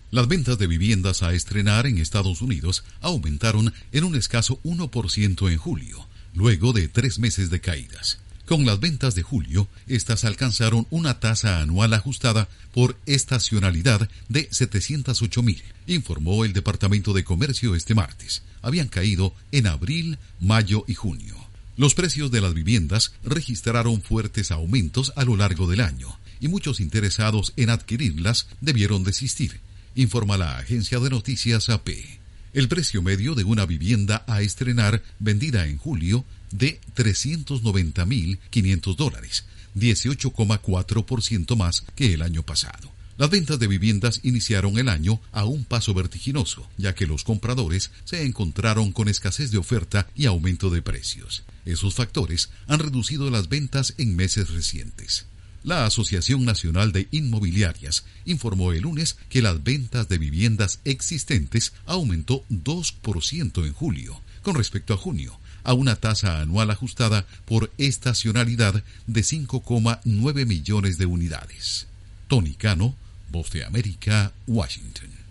Las ventas de viviendas a estrenar en Estados Unidos aumentaron en un escaso 1% en julio, luego de 3 meses de caídas. Con las ventas de julio, estas alcanzaron una tasa anual ajustada por estacionalidad de 708,000, informó el Departamento de Comercio este martes. Habían caído en abril, mayo y junio. Los precios de las viviendas registraron fuertes aumentos a lo largo del año, y muchos interesados en adquirirlas debieron desistir, informa la agencia de noticias AP. El precio medio de una vivienda a estrenar vendida en julio de $390,500, 18,4% más que el año pasado. Las ventas de viviendas iniciaron el año a un paso vertiginoso, ya que los compradores se encontraron con escasez de oferta y aumento de precios. Esos factores han reducido las ventas en meses recientes. La Asociación Nacional de Inmobiliarias informó el lunes que las ventas de viviendas existentes aumentó 2% en julio, con respecto a junio, a una tasa anual ajustada por estacionalidad de 5,9 millones de unidades. Tony Cano, Voz de América, Washington.